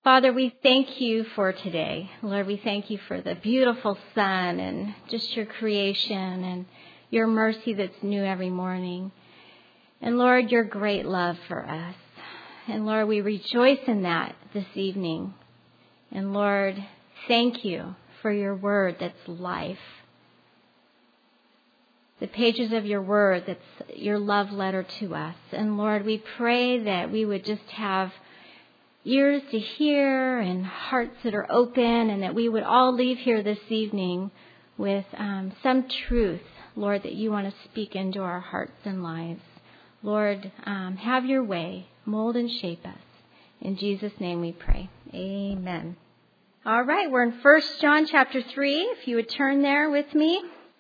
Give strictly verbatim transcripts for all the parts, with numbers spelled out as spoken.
Father, we thank you for today. Lord, we thank you for the beautiful sun and just your creation and your mercy that's new every morning. And Lord, your great love for us. And Lord, we rejoice in that this evening. And Lord, thank you for your word that's life. The pages of your word that's your love letter to us. And Lord, we pray that we would just have ears to hear and hearts that are open, and that we would all leave here this evening with um, some truth, Lord, that you want to speak into our hearts and lives. Lord, um, have your way. Mold and shape us. In Jesus' name we pray. Amen. All right, we're in First John chapter three. If you would turn there with me.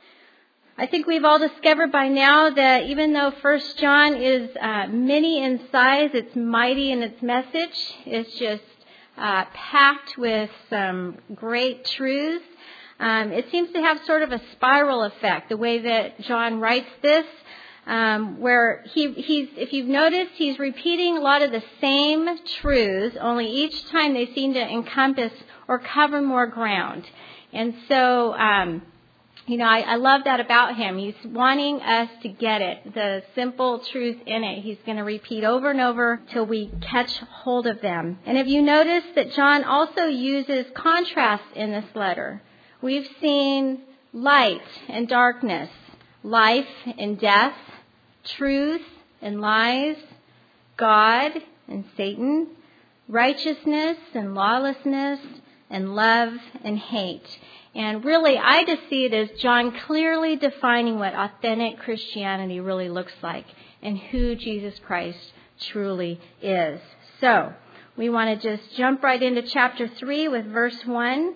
I think we've all discovered by now that even though First John is uh, mini in size, it's mighty in its message. It's just uh, packed with some great truths. Um, it seems to have sort of a spiral effect, the way that John writes this, um, where he, he's, if you've noticed, he's repeating a lot of the same truths, only each time they seem to encompass or cover more ground. And so, um, You know, I, I love that about him. He's wanting us to get it, the simple truth in it. He's going to repeat over and over till we catch hold of them. And have you noticed that John also uses contrast in this letter? We've seen light and darkness, life and death, truth and lies, God and Satan, righteousness and lawlessness, and love and hate. And really, I just see it as John clearly defining what authentic Christianity really looks like and who Jesus Christ truly is. So, we want to just jump right into chapter three with verse one.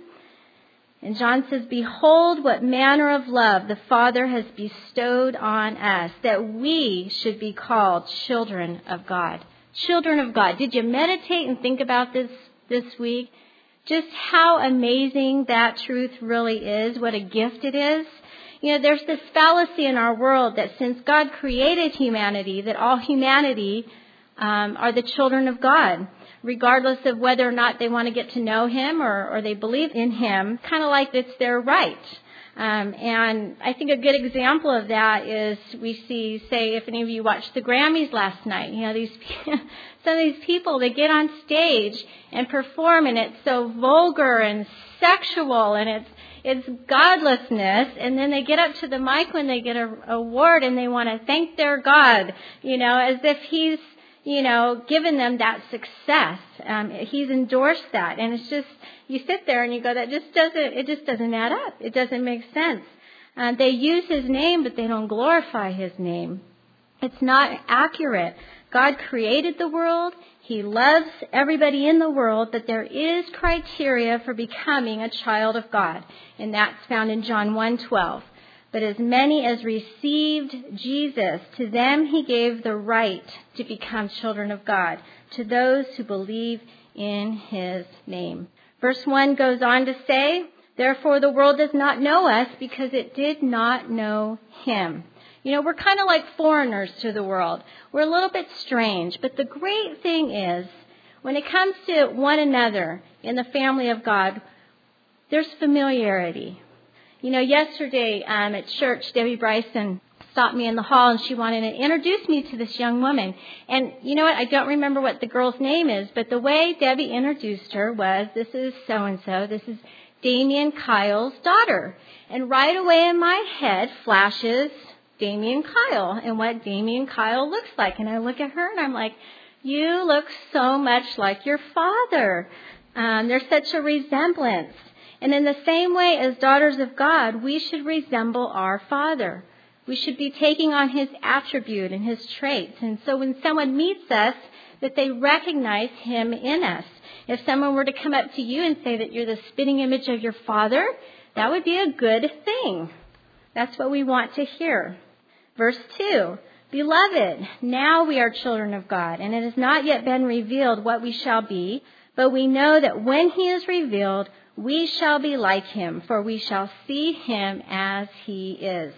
And John says, "Behold, what manner of love the Father has bestowed on us, that we should be called children of God." Children of God. Did you meditate and think about this this week? Just how amazing that truth really is, what a gift it is. You know, there's this fallacy in our world that since God created humanity, that all humanity um, are the children of God, regardless of whether or not they want to get to know him or, or they believe in him, kind of like it's their right. Um, and I think a good example of that is we see, say, if any of you watched the Grammys last night, you know, these some of these people, they get on stage and perform, and it's so vulgar and sexual, and it's it's godlessness, and then they get up to the mic when they get an award, and they want to thank their God, you know, as if he's, you know, given them that success. Um, he's endorsed that, and it's just, you sit there and you go, that just doesn't, it just doesn't add up. It doesn't make sense. Uh, they use his name, but they don't glorify his name. It's not accurate. God created the world. He loves everybody in the world, but there is criteria for becoming a child of God, and that's found in John one twelve. But as many as received Jesus, to them he gave the right to become children of God, to those who believe in his name. Verse one goes on to say, "Therefore the world does not know us because it did not know him." You know, we're kind of like foreigners to the world. We're a little bit strange. But the great thing is, when it comes to one another in the family of God, there's familiarity. You know, yesterday um, at church, Debbie Bryson stopped me in the hall and she wanted to introduce me to this young woman. And you know what? I don't remember what the girl's name is, but the way Debbie introduced her was, this is so-and-so, this is Damien Kyle's daughter. And right away in my head flashes Damien Kyle and what Damien Kyle looks like. And I look at her and I'm like, you look so much like your father. Um, there's such a resemblance. And in the same way as daughters of God, we should resemble our Father. We should be taking on his attribute and his traits. And so when someone meets us, that they recognize him in us. If someone were to come up to you and say that you're the spitting image of your Father, that would be a good thing. That's what we want to hear. Verse two, "Beloved, now we are children of God, and it has not yet been revealed what we shall be, but we know that when he is revealed, we shall be like him, for we shall see him as he is."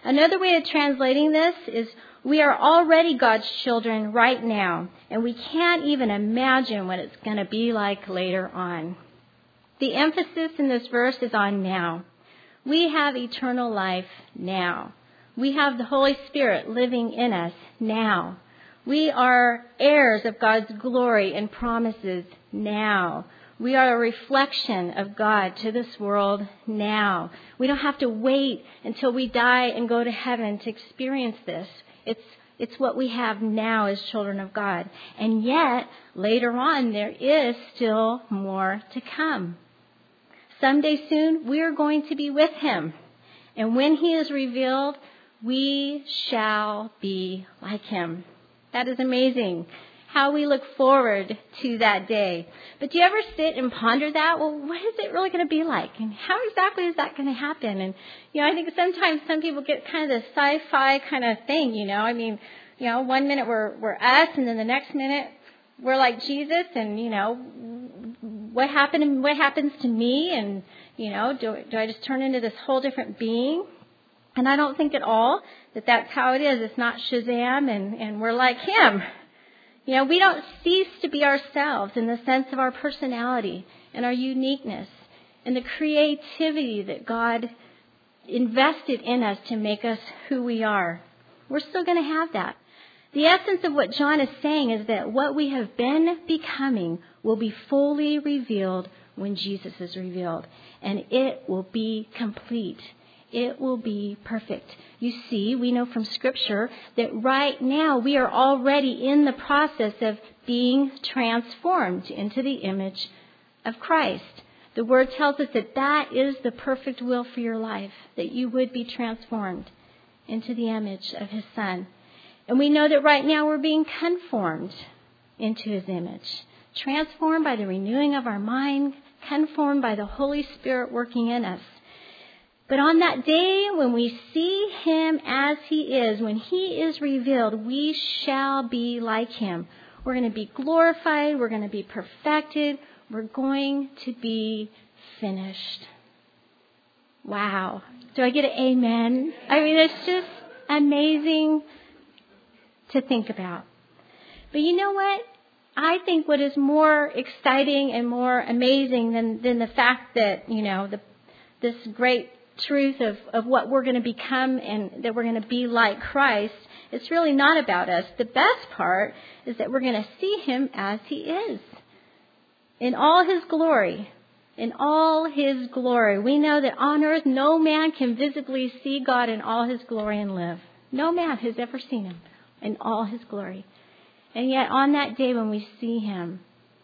Another way of translating this is we are already God's children right now, and we can't even imagine what it's going to be like later on. The emphasis in this verse is on now. We have eternal life now. We have the Holy Spirit living in us now. We are heirs of God's glory and promises now. We are a reflection of God to this world now. We don't have to wait until we die and go to heaven to experience this. It's it's what we have now as children of God. And yet, later on, there is still more to come. Someday soon, we are going to be with him. And when he is revealed, we shall be like him. That is amazing. How we look forward to that day. But do you ever sit and ponder that? Well, what is it really going to be like? And how exactly is that going to happen? And, you know, I think sometimes some people get kind of the sci-fi kind of thing, you know. I mean, you know, one minute we're, we're us, and then the next minute we're like Jesus, and, you know, what happened, what happens to me? And, you know, do, do I just turn into this whole different being? And I don't think at all that that's how it is. It's not Shazam, and, and we're like him. You know, we don't cease to be ourselves in the sense of our personality and our uniqueness and the creativity that God invested in us to make us who we are. We're still going to have that. The essence of what John is saying is that what we have been becoming will be fully revealed when Jesus is revealed, and it will be complete. It will be perfect. You see, we know from Scripture that right now we are already in the process of being transformed into the image of Christ. The Word tells us that that is the perfect will for your life, that you would be transformed into the image of His Son. And we know that right now we're being conformed into His image, transformed by the renewing of our mind, conformed by the Holy Spirit working in us. But on that day when we see him as he is, when he is revealed, we shall be like him. We're going to be glorified. We're going to be perfected. We're going to be finished. Wow. Do I get an amen? I mean, it's just amazing to think about. But you know what? I think what is more exciting and more amazing than, than the fact that, you know, the, this great truth of, of what we're going to become and that we're going to be like Christ, it's really not about us. The best part is that we're going to see him as he is. In all his glory. In all his glory. We know that on earth no man can visibly see God in all his glory and live. No man has ever seen him in all his glory. And yet on that day when we see him,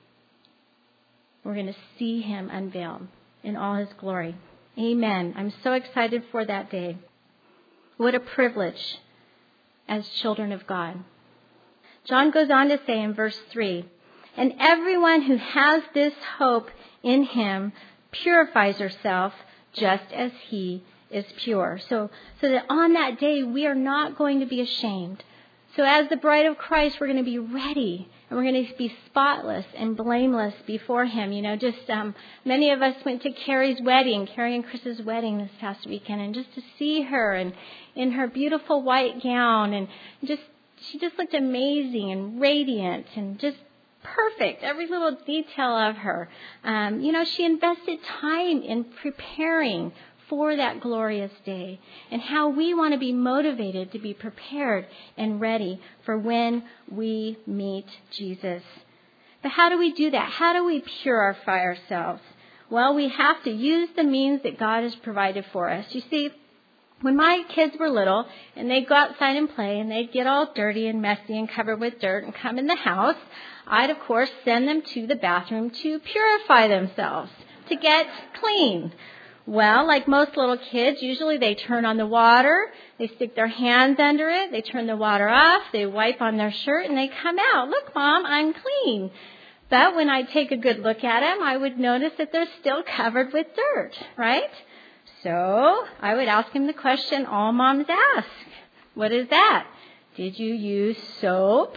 we're going to see him unveiled in all his glory. Amen. I'm so excited for that day. What a privilege as children of God. John goes on to say in verse three, and everyone who has this hope in him purifies herself just as he is pure. So, so that on that day we are not going to be ashamed. So as the bride of Christ, we're going to be ready. And we're going to be spotless and blameless before him. You know, just um, many of us went to Carrie's wedding, Carrie and Chris's wedding this past weekend. And just to see her and in her beautiful white gown. And just she just looked amazing and radiant and just perfect. Every little detail of her. Um, you know, she invested time in preparing for that glorious day, and how we want to be motivated to be prepared and ready for when we meet Jesus. But how do we do that? How do we purify ourselves? Well, we have to use the means that God has provided for us. You see, when my kids were little and they'd go outside and play and they'd get all dirty and messy and covered with dirt and come in the house, I'd, of course, send them to the bathroom to purify themselves, to get clean. Well, like most little kids, usually they turn on the water, they stick their hands under it, they turn the water off, they wipe on their shirt, and they come out. Look, Mom, I'm clean. But when I take a good look at them, I would notice that they're still covered with dirt, right? So I would ask him the question all moms ask. What is that? Did you use soap?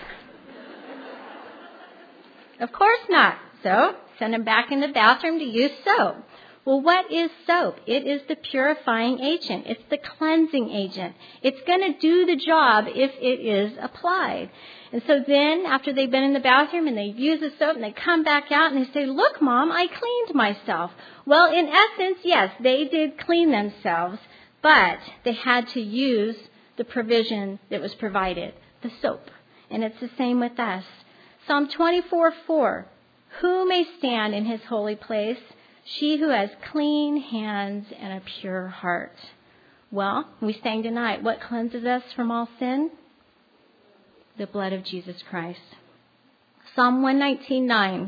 Of course not. So send them back in the bathroom to use soap. Well, what is soap? It is the purifying agent. It's the cleansing agent. It's going to do the job if it is applied. And so then, after they've been in the bathroom and they've used the soap and they come back out and they say, look, Mom, I cleaned myself. Well, in essence, yes, they did clean themselves, but they had to use the provision that was provided, the soap. And it's the same with us. Psalm twenty-four four, who may stand in his holy place? She who has clean hands and a pure heart. Well, we sang tonight, what cleanses us from all sin? The blood of Jesus Christ. Psalm one nineteen nine.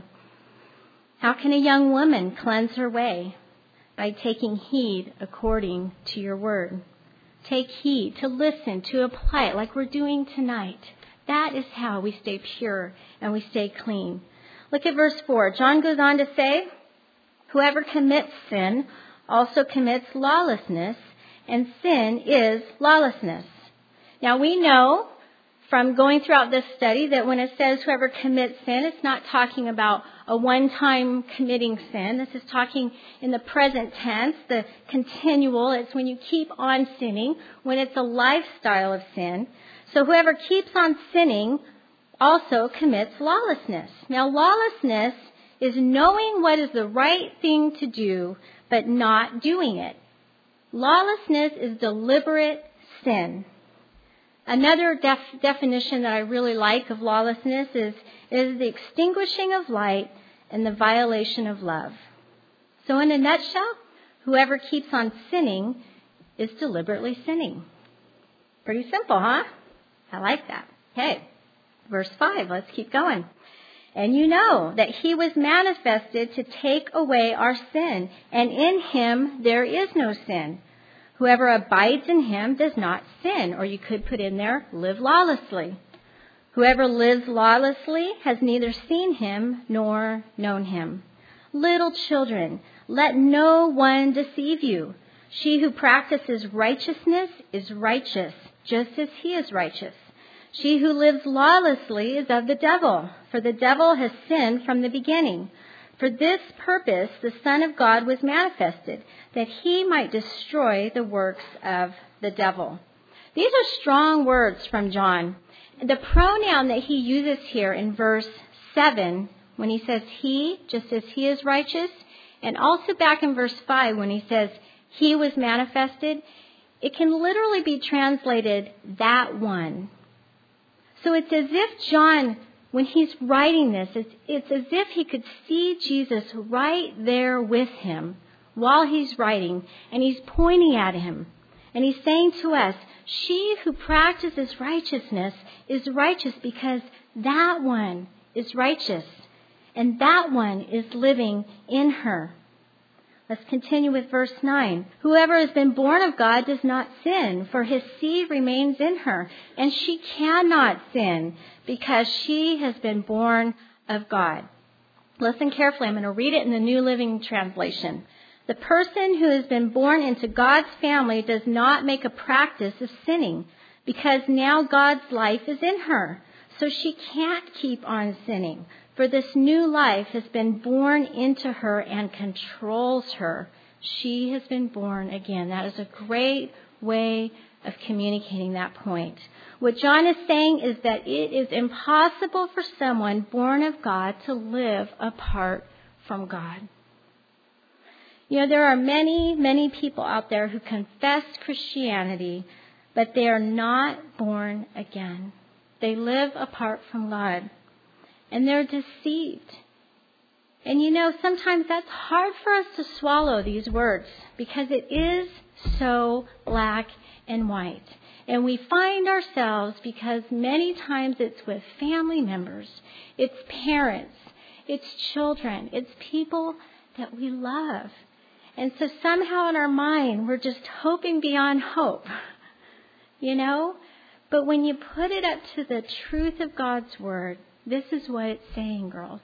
How can a young woman cleanse her way? By taking heed according to your word. Take heed, to listen, to apply it like we're doing tonight. That is how we stay pure and we stay clean. Look at verse four. John goes on to say, whoever commits sin also commits lawlessness, and sin is lawlessness. Now we know from going throughout this study that when it says whoever commits sin, it's not talking about a one-time committing sin. This is talking in the present tense, the continual. It's when you keep on sinning, when it's a lifestyle of sin. So whoever keeps on sinning also commits lawlessness. Now lawlessness is knowing what is the right thing to do, but not doing it. Lawlessness is deliberate sin. Another def- definition that I really like of lawlessness is, is the extinguishing of light and the violation of love. So in a nutshell, whoever keeps on sinning is deliberately sinning. Pretty simple, huh? I like that. Okay, verse five, let's keep going. And you know that he was manifested to take away our sin, and in him there is no sin. Whoever abides in him does not sin, or you could put in there, live lawlessly. Whoever lives lawlessly has neither seen him nor known him. Little children, let no one deceive you. She who practices righteousness is righteous, just as he is righteous. She who lives lawlessly is of the devil, for the devil has sinned from the beginning. For this purpose the Son of God was manifested, that he might destroy the works of the devil. These are strong words from John. The pronoun that he uses here in verse seven, when he says he, just as he is righteous, and also back in verse five when he says he was manifested, it can literally be translated that one. So it's as if John, when he's writing this, it's, it's as if he could see Jesus right there with him while he's writing, and he's pointing at him. And he's saying to us, she who practices righteousness is righteous because that one is righteous, and that one is living in her. Let's continue with verse nine. Whoever has been born of God does not sin, for his seed remains in her, and she cannot sin because she has been born of God. Listen carefully. I'm going to read it in the New Living Translation. The person who has been born into God's family does not make a practice of sinning, because now God's life is in her, so she can't keep on sinning. For this new life has been born into her and controls her. She has been born again. That is a great way of communicating that point. What John is saying is that it is impossible for someone born of God to live apart from God. You know, there are many, many people out there who confess Christianity, but they are not born again. They live apart from God. And they're deceived. And you know, sometimes that's hard for us to swallow, these words, because it is so black and white. And we find ourselves, because many times it's with family members, it's parents, it's children, it's people that we love. And so somehow in our mind, we're just hoping beyond hope, you know? But when you put it up to the truth of God's word, this is what it's saying, girls.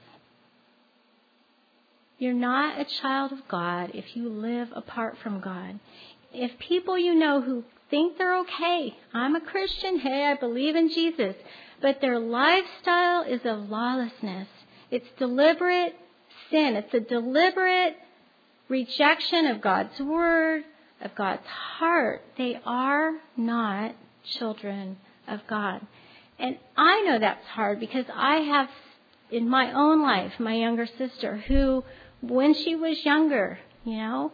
You're not a child of God if you live apart from God. If people you know who think they're okay, I'm a Christian, hey, I believe in Jesus, but their lifestyle is of lawlessness. It's deliberate sin. It's a deliberate rejection of God's word, of God's heart, they are not children of God. And I know that's hard because I have in my own life my younger sister who, when she was younger, you know,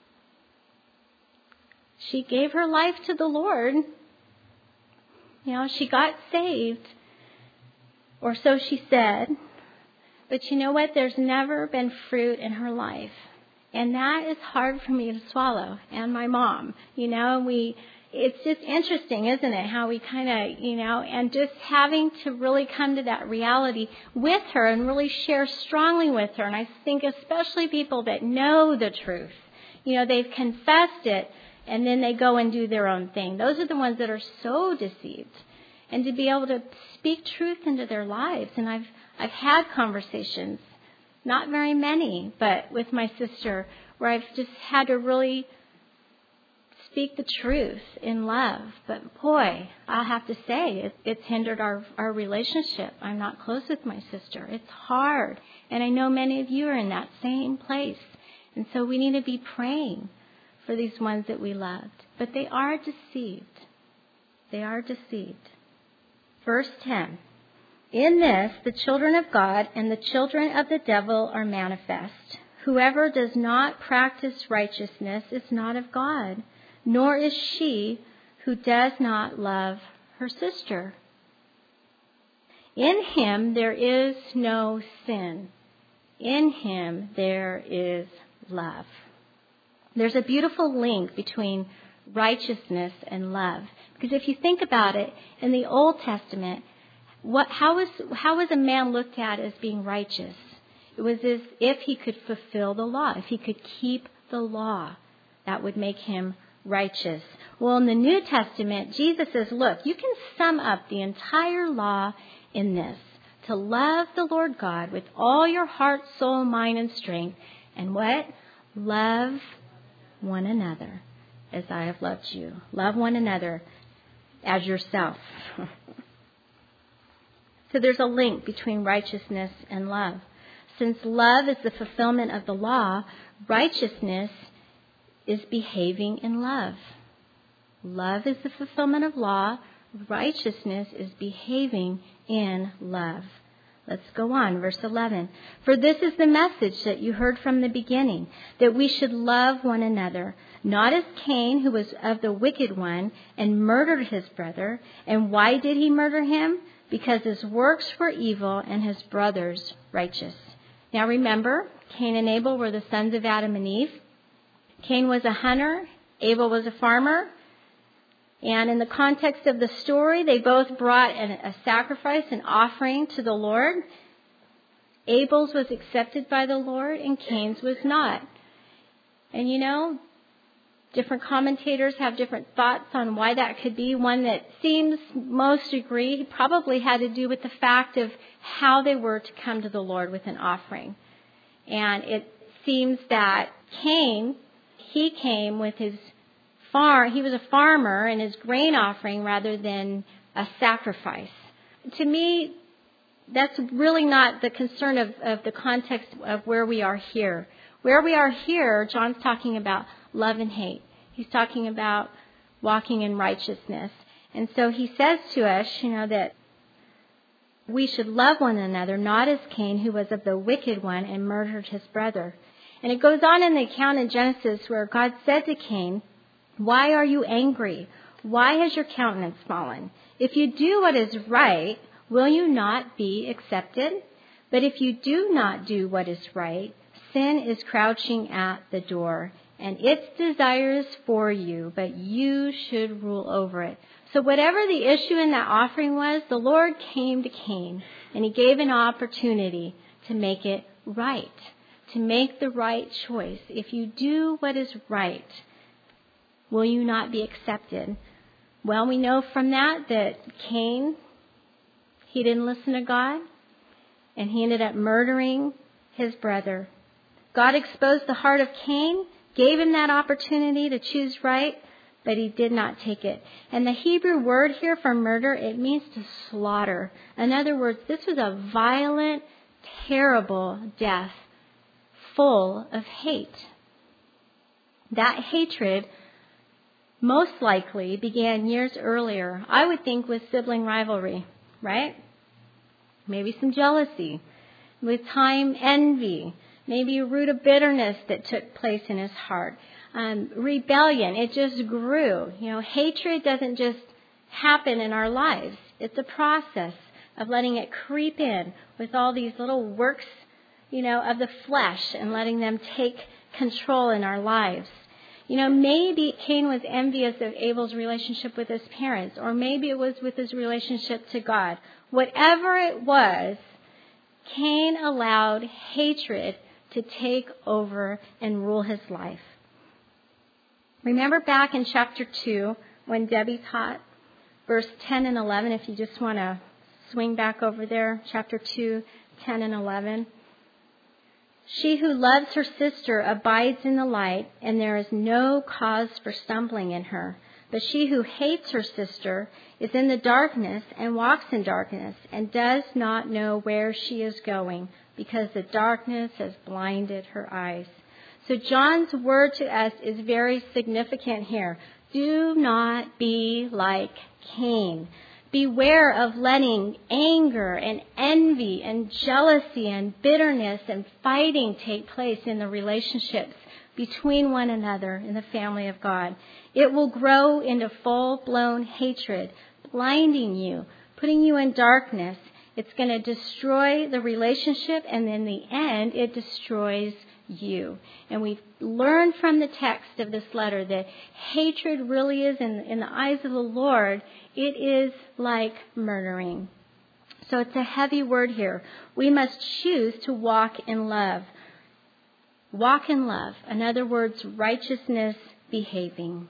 she gave her life to the Lord. You know, she got saved, or so she said. But you know what? There's never been fruit in her life. And that is hard for me to swallow. And my mom, you know, we, it's just interesting, isn't it? How we kind of, you know, and just having to really come to that reality with her and really share strongly with her. And I think especially people that know the truth, you know, they've confessed it and then they go and do their own thing. Those are the ones that are so deceived. And to be able to speak truth into their lives. And I've, I've had conversations, not very many, but with my sister, where I've just had to really speak the truth in love. But boy, I'll have to say, it, it's hindered our, our relationship. I'm not close with my sister. It's hard. And I know many of you are in that same place. And so we need to be praying for these ones that we loved. But they are deceived. They are deceived. Verse ten. In this, the children of God and the children of the devil are manifest. Whoever does not practice righteousness is not of God, nor is she who does not love her sister. In him there is no sin. In him there is love. There's a beautiful link between righteousness and love. Because if you think about it, in the Old Testament, what, how was how was a man looked at as being righteous? It was as if he could fulfill the law, if he could keep the law. That would make him righteous. Well, in the New Testament, Jesus says, look, you can sum up the entire law in this. To love the Lord God with all your heart, soul, mind, and strength. And what? Love one another as I have loved you. Love one another as yourself. So there's a link between righteousness and love. Since love is the fulfillment of the law, righteousness is behaving in love. Love is the fulfillment of law. Righteousness is behaving in love. Let's go on, verse eleven. For this is the message that you heard from the beginning, that we should love one another, not as Cain, who was of the wicked one, and murdered his brother. And why did he murder him? Because his works were evil and his brothers righteous. Now remember, Cain and Abel were the sons of Adam and Eve. Cain was a hunter, Abel was a farmer. And in the context of the story, they both brought an, a sacrifice, an offering to the Lord. Abel's was accepted by the Lord and Cain's was not. And you know, different commentators have different thoughts on why that could be. One that seems most agree probably had to do with the fact of how they were to come to the Lord with an offering. And it seems that Cain, he came with his farm, he was a farmer and his grain offering rather than a sacrifice. To me, that's really not the concern of, of the context of where we are here. Where we are here, John's talking about love and hate. He's talking about walking in righteousness. And so he says to us, you know, that we should love one another, not as Cain, who was of the wicked one and murdered his brother. And it goes on in the account in Genesis where God said to Cain, why are you angry? Why has your countenance fallen? If you do what is right, will you not be accepted? But if you do not do what is right, sin is crouching at the door, and its desire is for you, but you should rule over it. So whatever the issue in that offering was, the Lord came to Cain, and he gave an opportunity to make it right, to make the right choice. If you do what is right, will you not be accepted? Well, we know from that that Cain, he didn't listen to God, and he ended up murdering his brother. God exposed the heart of Cain, gave him that opportunity to choose right, but he did not take it. And the Hebrew word here for murder, it means to slaughter. In other words, this was a violent, terrible death, full of hate. That hatred most likely began years earlier, I would think, with sibling rivalry, right? Maybe some jealousy, with time envy, maybe a root of bitterness that took place in his heart. Um, rebellion, it just grew. You know, hatred doesn't just happen in our lives. It's a process of letting it creep in with all these little works, you know, of the flesh and letting them take control in our lives. You know, maybe Cain was envious of Abel's relationship with his parents, or maybe it was with his relationship to God. Whatever it was, Cain allowed hatred to take over and rule his life. Remember back in chapter two when Debbie taught verse ten and eleven, if you just want to swing back over there, chapter two, ten and eleven. She who loves her sister abides in the light, and there is no cause for stumbling in her. But she who hates her sister is in the darkness and walks in darkness and does not know where she is going, because the darkness has blinded her eyes. So John's word to us is very significant here. Do not be like Cain. Beware of letting anger and envy and jealousy and bitterness and fighting take place in the relationships between one another in the family of God. It will grow into full-blown hatred, blinding you, putting you in darkness. It's going to destroy the relationship, and in the end, it destroys you. And we've learned from the text of this letter that hatred really is, in, in the eyes of the Lord, it is like murdering. So it's a heavy word here. We must choose to walk in love. Walk in love. In other words, righteousness behaving.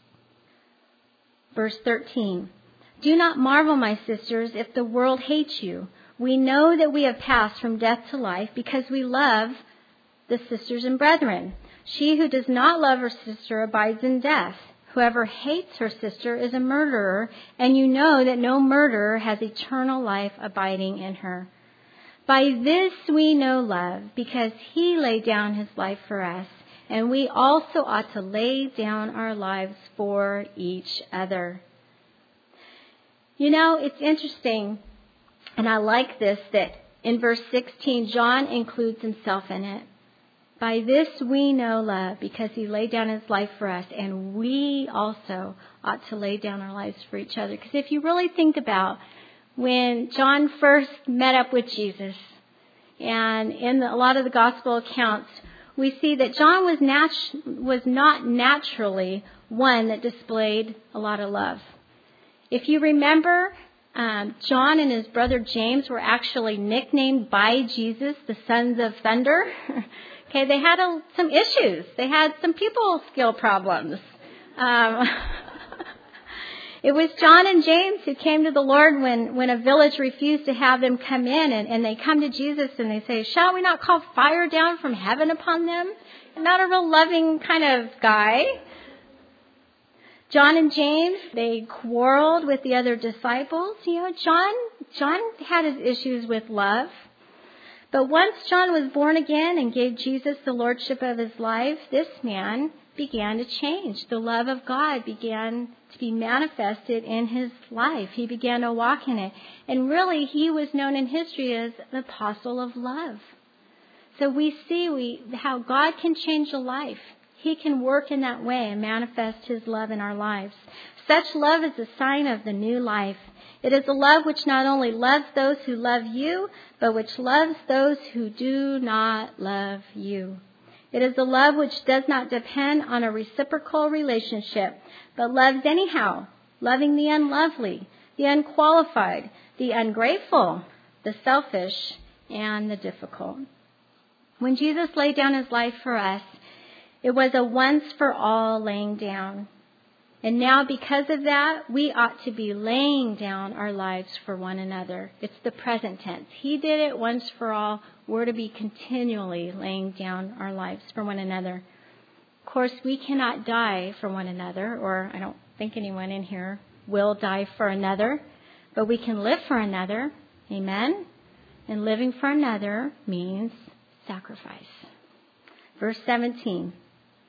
Verse thirteen. Do not marvel, my sisters, if the world hates you. We know that we have passed from death to life because we love the sisters and brethren. She who does not love her sister abides in death. Whoever hates her sister is a murderer, and you know that no murderer has eternal life abiding in her. By this we know love, because he laid down his life for us, and we also ought to lay down our lives for each other. You know, it's interesting, and I like this, that in verse sixteen, John includes himself in it. By this we know love, because he laid down his life for us, and we also ought to lay down our lives for each other. Because if you really think about when John first met up with Jesus, and in the, a lot of the gospel accounts, we see that John was natu- was not naturally one that displayed a lot of love. If you remember, um, John and his brother James were actually nicknamed by Jesus the sons of thunder. Okay, they had a, some issues. They had some people skill problems. Um, it was John and James who came to the Lord when, when a village refused to have them come in, and, and they come to Jesus and they say, shall we not call fire down from heaven upon them? Not a real loving kind of guy. John and James, they quarreled with the other disciples. You know, John, John had his issues with love. But once John was born again and gave Jesus the lordship of his life, this man began to change. The love of God began to be manifested in his life. He began to walk in it. And really, he was known in history as the apostle of love. So we see we, how God can change a life. He can work in that way and manifest his love in our lives. Such love is a sign of the new life. It is a love which not only loves those who love you, but which loves those who do not love you. It is a love which does not depend on a reciprocal relationship, but loves anyhow, loving the unlovely, the unqualified, the ungrateful, the selfish, and the difficult. When Jesus laid down his life for us, it was a once-for-all laying down. And now, because of that, we ought to be laying down our lives for one another. It's the present tense. He did it once for all. We're to be continually laying down our lives for one another. Of course, we cannot die for one another, or I don't think anyone in here will die for another, but we can live for another. Amen? And living for another means sacrifice. Verse seventeen.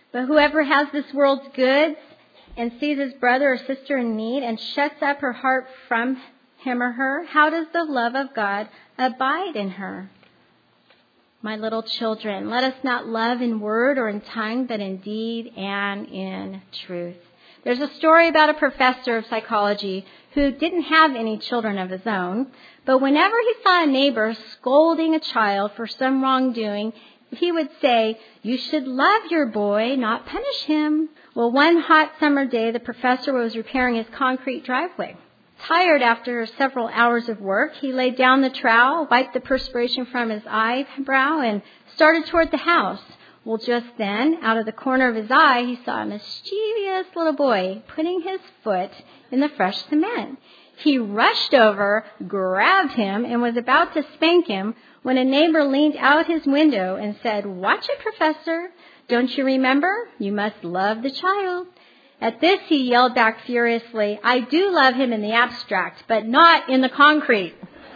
But whoever has this world's goods and sees his brother or sister in need and shuts up her heart from him or her, how does the love of God abide in her? My little children, let us not love in word or in tongue, but in deed and in truth. There's a story about a professor of psychology who didn't have any children of his own, but whenever he saw a neighbor scolding a child for some wrongdoing, he would say, "You should love your boy, not punish him." Well, one hot summer day, the professor was repairing his concrete driveway. Tired after several hours of work, he laid down the trowel, wiped the perspiration from his eyebrow, and started toward the house. Well, just then, out of the corner of his eye, he saw a mischievous little boy putting his foot in the fresh cement. He rushed over, grabbed him, and was about to spank him when a neighbor leaned out his window and said, "Watch it, Professor. Don't you remember? You must love the child." At this, he yelled back furiously, "I do love him in the abstract, but not in the concrete."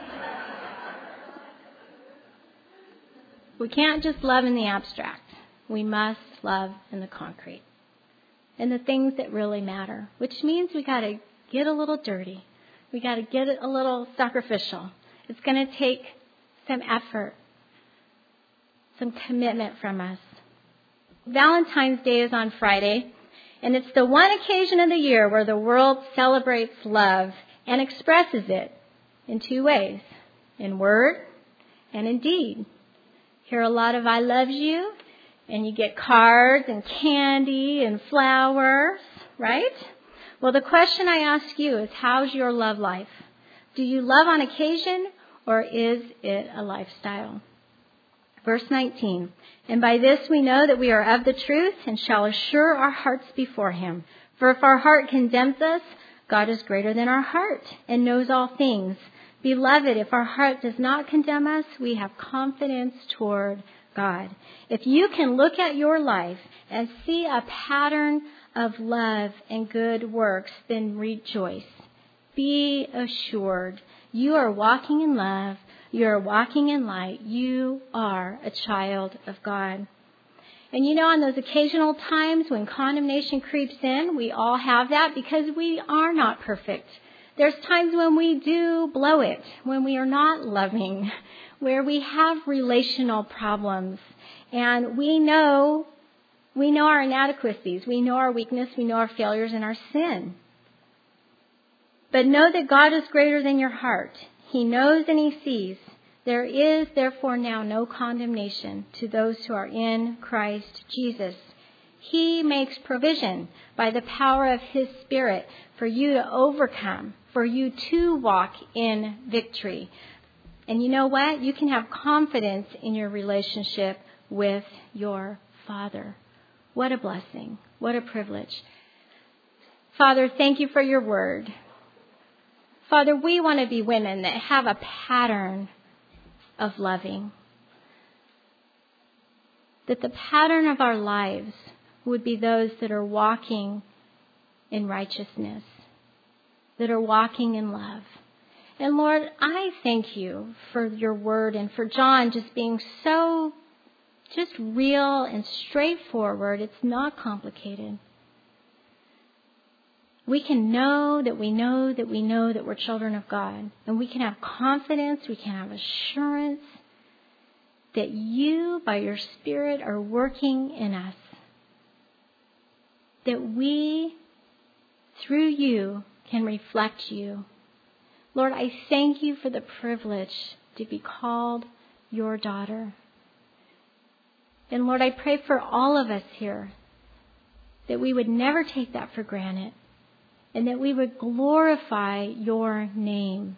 We can't just love in the abstract. We must love in the concrete. And the things that really matter, which means we got to get a little dirty. We got to get it a little sacrificial. It's going to take some effort, some commitment from us. Valentine's Day is on Friday. And it's the one occasion of the year where the world celebrates love and expresses it in two ways, in word and in deed. Hear a lot of "I love you," and you get cards and candy and flowers, right? Well, the question I ask you is, how's your love life? Do you love on occasion, or is it a lifestyle? Verse nineteen, "And by this we know that we are of the truth and shall assure our hearts before him. For if our heart condemns us, God is greater than our heart and knows all things. Beloved, if our heart does not condemn us, we have confidence toward God." If you can look at your life and see a pattern of love and good works, then rejoice. Be assured you are walking in love. You are walking in light. You are a child of God. And you know, on those occasional times when condemnation creeps in, we all have that because we are not perfect. There's times when we do blow it, when we are not loving, where we have relational problems. And we know, we know our inadequacies. We know our weakness. We know our failures and our sin. But know that God is greater than your heart. He knows and he sees. There is, therefore, now no condemnation to those who are in Christ Jesus. He makes provision by the power of his Spirit for you to overcome, for you to walk in victory. And you know what? You can have confidence in your relationship with your Father. What a blessing. What a privilege. Father, thank you for your word. Father, we want to be women that have a pattern of loving. That the pattern of our lives would be those that are walking in righteousness, that are walking in love. And Lord, I thank you for your word and for John just being so just real and straightforward. It's not complicated. We can know that we know that we know that we're children of God. And we can have confidence, we can have assurance that you, by your Spirit, are working in us. That we, through you, can reflect you. Lord, I thank you for the privilege to be called your daughter. And Lord, I pray for all of us here that we would never take that for granted. And that we would glorify your name.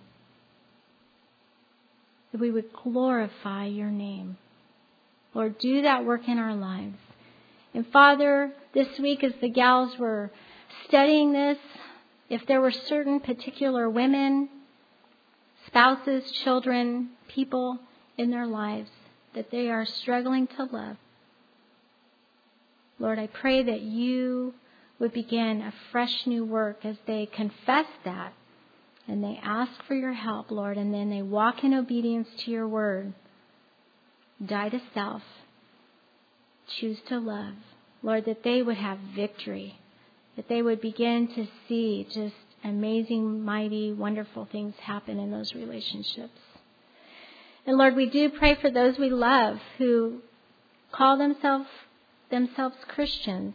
That we would glorify your name. Lord, do that work in our lives. And Father, this week as the gals were studying this, if there were certain particular women, spouses, children, people in their lives that they are struggling to love, Lord, I pray that you would begin a fresh new work as they confess that and they ask for your help, Lord, and then they walk in obedience to your word. Die to self. Choose to love. Lord, that they would have victory, that they would begin to see just amazing, mighty, wonderful things happen in those relationships. And Lord, we do pray for those we love who call themselves themselves Christians,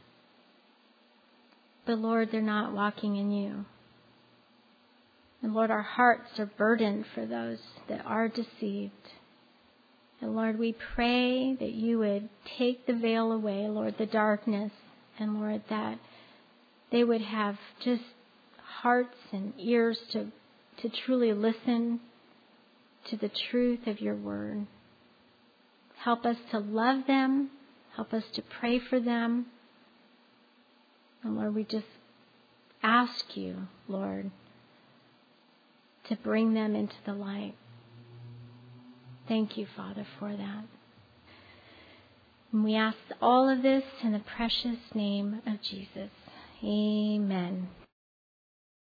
but Lord, they're not walking in you. And Lord, our hearts are burdened for those that are deceived. And Lord, we pray that you would take the veil away, Lord, the darkness, and Lord, that they would have just hearts and ears to, to truly listen to the truth of your word. Help us to love them. Help us to pray for them. And Lord, we just ask you, Lord, to bring them into the light. Thank you, Father, for that. And we ask all of this in the precious name of Jesus. Amen.